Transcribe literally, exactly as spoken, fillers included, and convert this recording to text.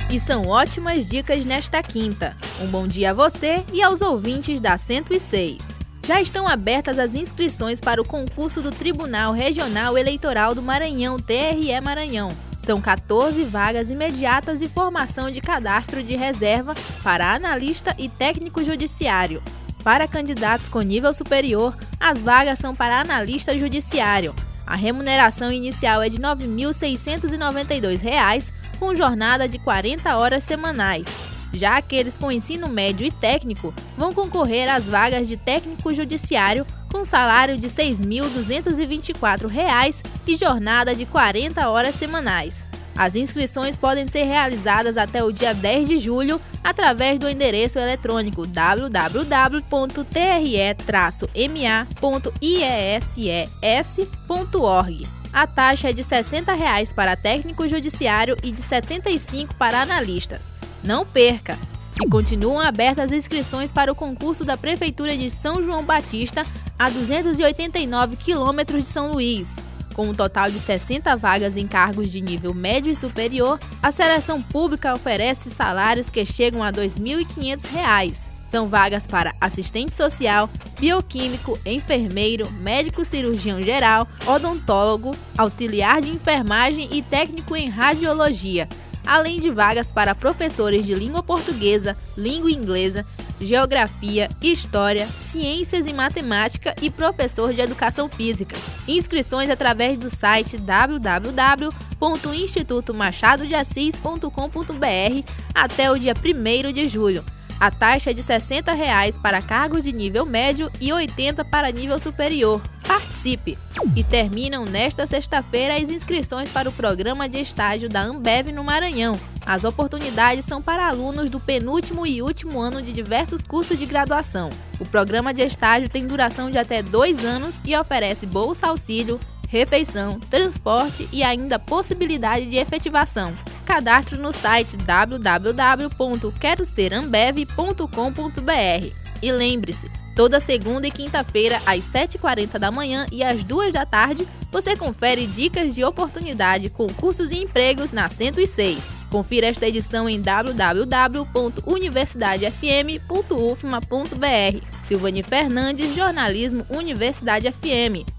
E são ótimas dicas nesta quinta. Um bom dia a você e aos ouvintes da cento e seis. Já estão abertas as inscrições para o concurso do Tribunal Regional Eleitoral do Maranhão, T R E Maranhão. São quatorze vagas imediatas e formação de cadastro de reserva para analista e técnico judiciário. Para candidatos com nível superior, as vagas são para analista judiciário. A remuneração inicial é de nove mil seiscentos e noventa e dois reais, com jornada de quarenta horas semanais. Já aqueles com ensino médio e técnico vão concorrer às vagas de técnico judiciário com salário de seis mil duzentos e vinte e quatro reais e jornada de quarenta horas semanais. As inscrições podem ser realizadas até o dia dez de julho através do endereço eletrônico w w w ponto t r e traço m a ponto i e s e s ponto org. A taxa é de sessenta reais para técnico judiciário e de setenta e cinco reais para analistas. Não perca! E continuam abertas as inscrições para o concurso da Prefeitura de São João Batista, a duzentos e oitenta e nove quilômetros de São Luís. Com um total de sessenta vagas em cargos de nível médio e superior, a seleção pública oferece salários que chegam a dois mil e quinhentos reais. São vagas para assistente social, bioquímico, enfermeiro, médico cirurgião geral, odontólogo, auxiliar de enfermagem e técnico em radiologia, além de vagas para professores de língua portuguesa, língua inglesa, geografia, história, ciências e matemática e professor de educação física. Inscrições através do site w w w ponto instituto machado de assis ponto com ponto b r até o dia primeiro de julho. A taxa é de sessenta reais para cargos de nível médio e oitenta reais para nível superior. Participe! E terminam nesta sexta-feira as inscrições para o programa de estágio da Ambev no Maranhão. As oportunidades são para alunos do penúltimo e último ano de diversos cursos de graduação. O programa de estágio tem duração de até dois anos e oferece bolsa auxílio, refeição, transporte e ainda possibilidade de efetivação. Cadastro no site w w w ponto quero ser ambev ponto com ponto b r. E lembre-se, toda segunda e quinta-feira, às sete e quarenta da manhã e às duas da tarde, você confere dicas de oportunidade, concursos e empregos na cento e seis. Confira esta edição em w w w ponto universidade f m ponto u f m a ponto b r. Silvani Fernandes, Jornalismo Universidade F M.